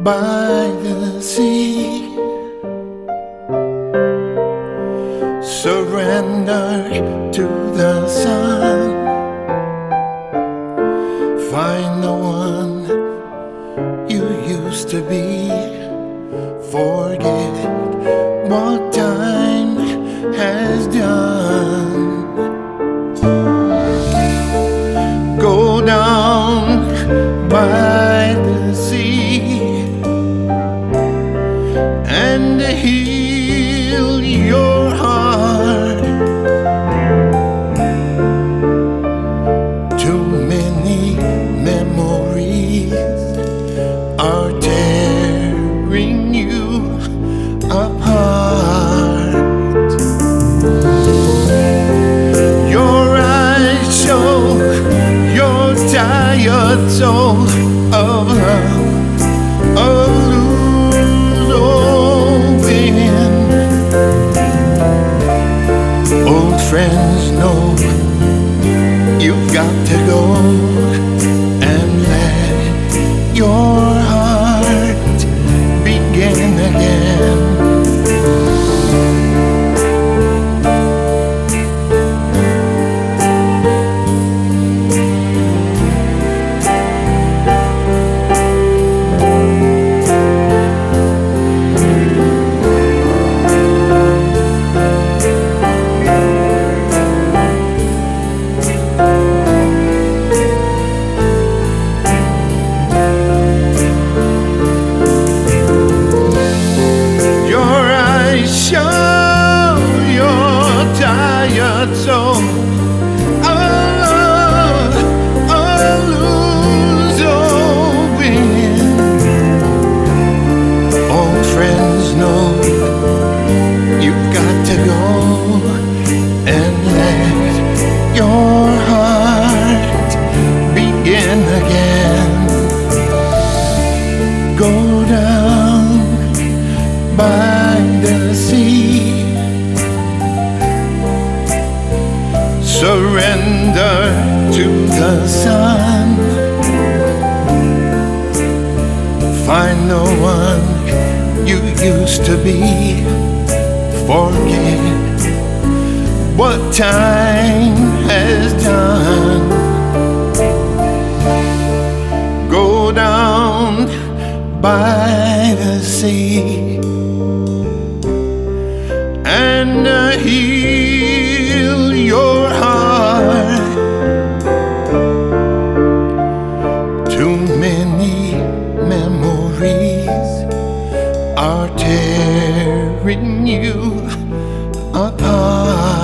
by the sea. Surrender to the sun. Find the one you used to be. Forget what time has done. Go down by the sea and heal your heart. Too many memories are tearing you apart. Your eyes show your tired soul of love, of losing. Old friends know you've got to go and let your heart begin again. Soul of losing. Old friends know you've got to go and let your heart begin again. Go down by the sea. Surrender to the sun. Find the one you used to be. Forget what time has done. Go down by the sea and heal your heart. Too many memories are tearing you apart.